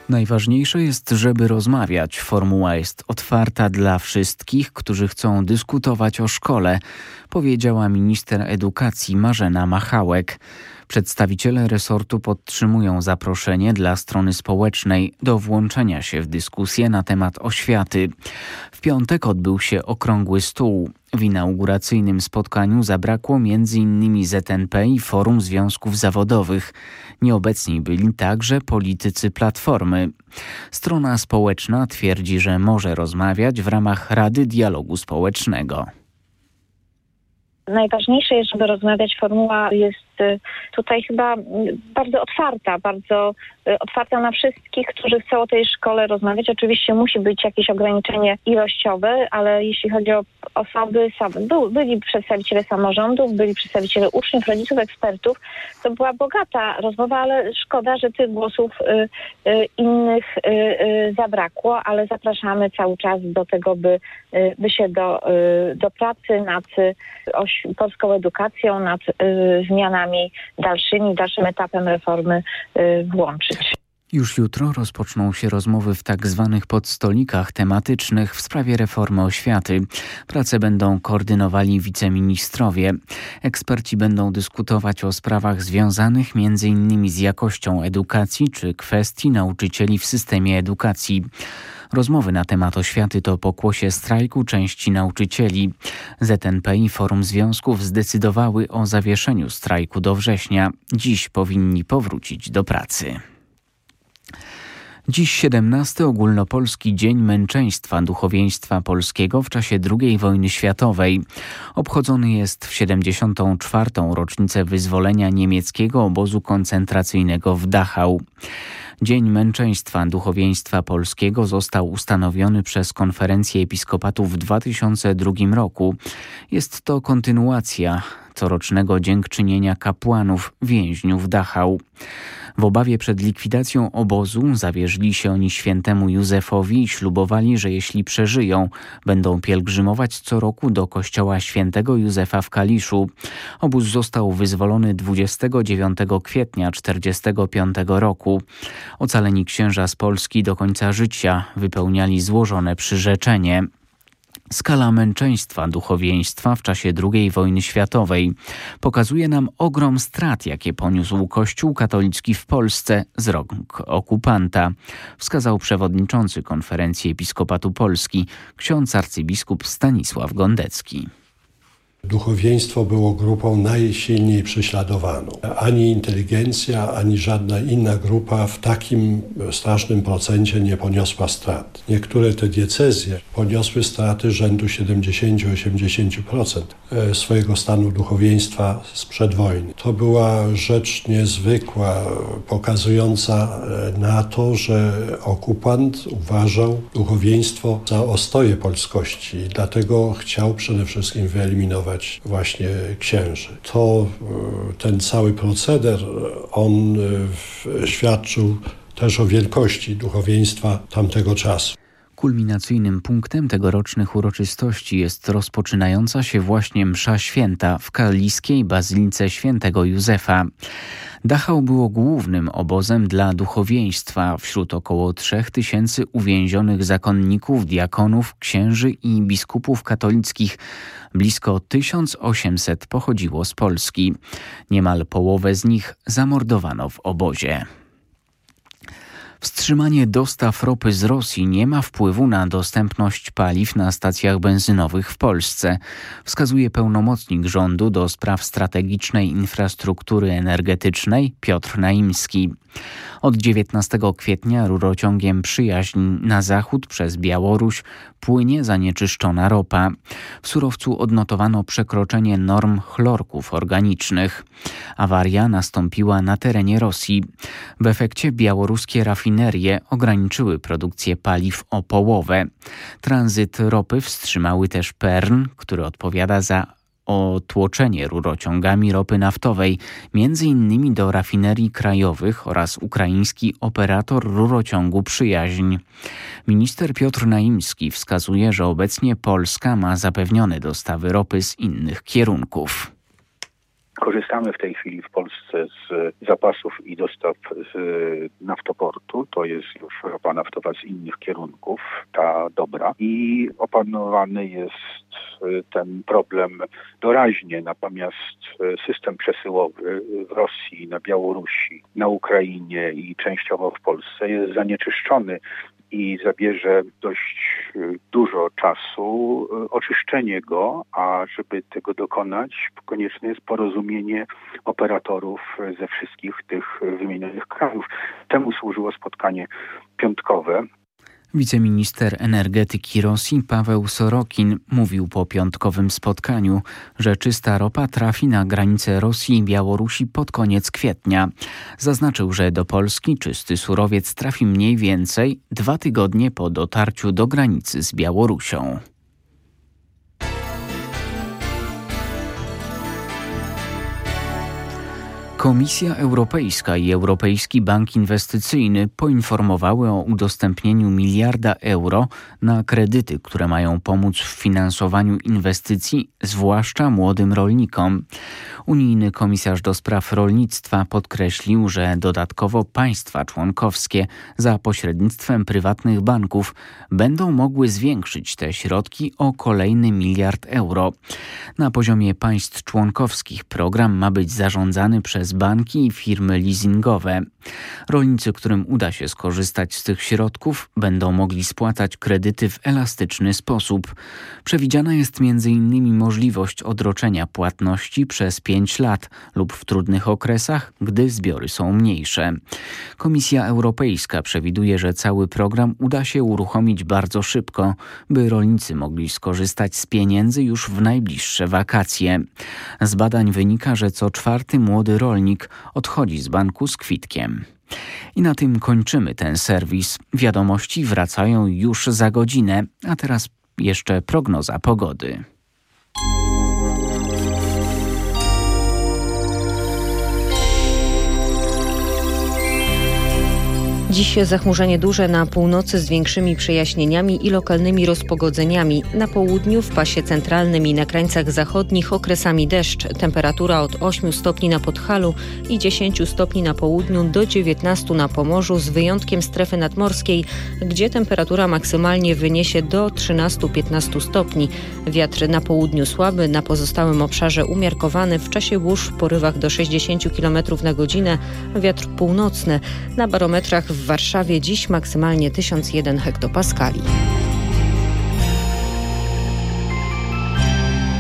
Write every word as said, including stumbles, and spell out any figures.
Najważniejsze jest, żeby rozmawiać. Formuła jest otwarta dla wszystkich, którzy chcą dyskutować o szkole, powiedziała minister edukacji Marzena Machałek. Przedstawiciele resortu podtrzymują zaproszenie dla strony społecznej do włączenia się w dyskusję na temat oświaty. W piątek odbył się okrągły stół. W inauguracyjnym spotkaniu zabrakło między innymi Z N P i Forum Związków Zawodowych. Nieobecni byli także politycy Platformy. Strona społeczna twierdzi, że może rozmawiać w ramach Rady Dialogu Społecznego. Najważniejsze jest, żeby rozmawiać. Formuła jest tutaj chyba bardzo otwarta, bardzo otwarta na wszystkich, którzy chcą o tej szkole rozmawiać. Oczywiście musi być jakieś ograniczenie ilościowe, ale jeśli chodzi o osoby, byli przedstawiciele samorządów, byli przedstawiciele uczniów, rodziców, ekspertów, to była bogata rozmowa, ale szkoda, że tych głosów innych zabrakło, ale zapraszamy cały czas do tego, by, by się do, do pracy nad polską edukacją, nad zmianami dalszymi, dalszym etapem reformy włączyć. Już jutro rozpoczną się rozmowy w tak zwanych podstolikach tematycznych w sprawie reformy oświaty. Prace będą koordynowali wiceministrowie. Eksperci będą dyskutować o sprawach związanych między innymi z jakością edukacji czy kwestii nauczycieli w systemie edukacji. Rozmowy na temat oświaty to pokłosie strajku części nauczycieli. Z N P i Forum Związków zdecydowały o zawieszeniu strajku do września. Dziś powinni powrócić do pracy. Dziś siedemnasty Ogólnopolski Dzień Męczeństwa Duchowieństwa Polskiego w czasie drugiej wojny światowej. Obchodzony jest w siedemdziesiątą czwartą rocznicę wyzwolenia niemieckiego obozu koncentracyjnego w Dachau. Dzień Męczeństwa Duchowieństwa Polskiego został ustanowiony przez Konferencję Episkopatu w dwa tysiące drugim roku. Jest to kontynuacja corocznego dziękczynienia kapłanów więźniów Dachau. W obawie przed likwidacją obozu zawierzyli się oni świętemu Józefowi i ślubowali, że jeśli przeżyją, będą pielgrzymować co roku do kościoła świętego Józefa w Kaliszu. Obóz został wyzwolony dwudziestego dziewiątego kwietnia czterdziestego piątego roku. Ocaleni księża z Polski do końca życia wypełniali złożone przyrzeczenie. Skala męczeństwa duchowieństwa w czasie drugiej wojny światowej pokazuje nam ogrom strat, jakie poniósł Kościół katolicki w Polsce z rąk okupanta, wskazał przewodniczący Konferencji Episkopatu Polski, ksiądz arcybiskup Stanisław Gondecki. Duchowieństwo było grupą najsilniej prześladowaną. Ani inteligencja, ani żadna inna grupa w takim strasznym procencie nie poniosła strat. Niektóre te diecezje poniosły straty rzędu siedemdziesiąt do osiemdziesięciu procent swojego stanu duchowieństwa sprzed wojny. To była rzecz niezwykła, pokazująca na to, że okupant uważał duchowieństwo za ostoję polskości i dlatego chciał przede wszystkim wyeliminować właśnie księży. To ten cały proceder, on świadczył też o wielkości duchowieństwa tamtego czasu. Kulminacyjnym punktem tegorocznych uroczystości jest rozpoczynająca się właśnie msza święta w kaliskiej bazylice świętego Józefa. Dachau było głównym obozem dla duchowieństwa. Wśród około trzech tysięcy uwięzionych zakonników, diakonów, księży i biskupów katolickich blisko tysiąc osiemset pochodziło z Polski. Niemal połowę z nich zamordowano w obozie. Wstrzymanie dostaw ropy z Rosji nie ma wpływu na dostępność paliw na stacjach benzynowych w Polsce, wskazuje pełnomocnik rządu do spraw strategicznej infrastruktury energetycznej Piotr Naimski. Od dziewiętnastego kwietnia rurociągiem Przyjaźń na zachód przez Białoruś płynie zanieczyszczona ropa. W surowcu odnotowano przekroczenie norm chlorków organicznych. Awaria nastąpiła na terenie Rosji. W efekcie białoruskie rafinerie ograniczyły produkcję paliw o połowę. Tranzyt ropy wstrzymały też Pern, który odpowiada za o tłoczenie rurociągami ropy naftowej, między innymi do rafinerii krajowych oraz ukraiński operator rurociągu Przyjaźń. Minister Piotr Naimski wskazuje, że obecnie Polska ma zapewnione dostawy ropy z innych kierunków. korzystamy w tej chwili w Polsce z zapasów i dostaw z naftoportu. To jest już ropa naftowa z innych kierunków, ta dobra. I opanowany jest ten problem doraźnie. Natomiast system przesyłowy w Rosji, na Białorusi, na Ukrainie i częściowo w Polsce jest zanieczyszczony i zabierze dość dużo czasu oczyszczenie go, a żeby tego dokonać, konieczne jest porozumienie operatorów ze wszystkich tych wymienionych krajów. Temu służyło spotkanie piątkowe. Wiceminister energetyki Rosji Paweł Sorokin mówił po piątkowym spotkaniu, że czysta ropa trafi na granice Rosji i Białorusi pod koniec kwietnia. Zaznaczył, że do Polski czysty surowiec trafi mniej więcej dwa tygodnie po dotarciu do granicy z Białorusią. Komisja Europejska i Europejski Bank Inwestycyjny poinformowały o udostępnieniu miliarda euro na kredyty, które mają pomóc w finansowaniu inwestycji, zwłaszcza młodym rolnikom. Unijny komisarz do spraw rolnictwa podkreślił, że dodatkowo państwa członkowskie za pośrednictwem prywatnych banków będą mogły zwiększyć te środki o kolejny miliard euro. Na poziomie państw członkowskich program ma być zarządzany przez banki i firmy leasingowe. Rolnicy, którym uda się skorzystać z tych środków, będą mogli spłacać kredyty w elastyczny sposób. Przewidziana jest między innymi możliwość odroczenia płatności przez pięć lat lub w trudnych okresach, gdy zbiory są mniejsze. Komisja Europejska przewiduje, że cały program uda się uruchomić bardzo szybko, by rolnicy mogli skorzystać z pieniędzy już w najbliższe wakacje. Z badań wynika, że co czwarty młody rolnik odchodzi z banku z kwitkiem. I na tym kończymy ten serwis. Wiadomości wracają już za godzinę, a teraz jeszcze prognoza pogody. Dziś zachmurzenie duże na północy z większymi przejaśnieniami i lokalnymi rozpogodzeniami. Na południu, w pasie centralnym i na krańcach zachodnich okresami deszcz. Temperatura od ośmiu stopni na Podhalu i dziesięciu stopni na południu do dziewiętnastu na Pomorzu, z wyjątkiem strefy nadmorskiej, gdzie temperatura maksymalnie wyniesie do trzynastu do piętnastu stopni. Wiatr na południu słaby, na pozostałym obszarze umiarkowany, w czasie burz w porywach do sześćdziesięciu kilometrów na godzinę, wiatr północny. Na barometrach w Warszawie dziś maksymalnie tysiąc jeden hektopaskali.